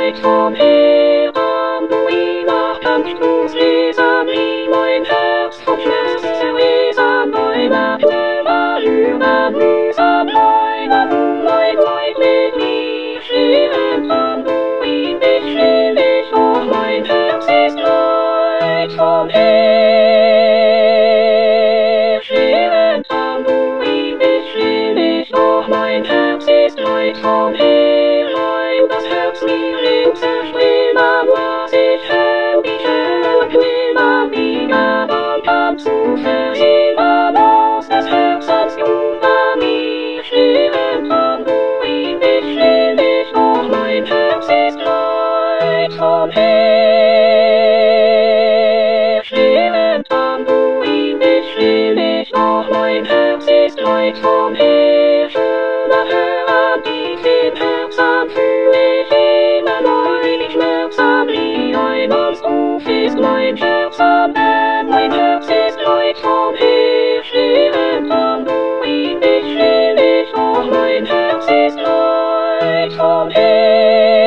light from here on. We laugh and schools is on me, mein Herz vom Schmerz ist an meiner Höhe, über Müs an meiner mein Leid mit mir schweben an. Wie mich schön ich, oh mein Herz ist light vom Heer schweben an. Wie mich schön ich, oh mein Herz ist light vom Heer. Das Herz mir im Zerschlimm, was ich hör, ich will mal wieder und hab zu versehen, aus das Herz ans Jungfer mir schweben kann. Wie mich schön ich, oh mein Herz ist light vom Heer schweben kann. Wie mich schön ich, oh mein Herz ist light vom Heer. Schöner Hörer, die im Herzen fühl ich immer neu, wie schmerzam wie ein Ausruf ist mein Herz am Ende. Mein Herz ist light vom Heer schweben kann. Wie mich schön ich, oh mein Herz ist light vom Heer.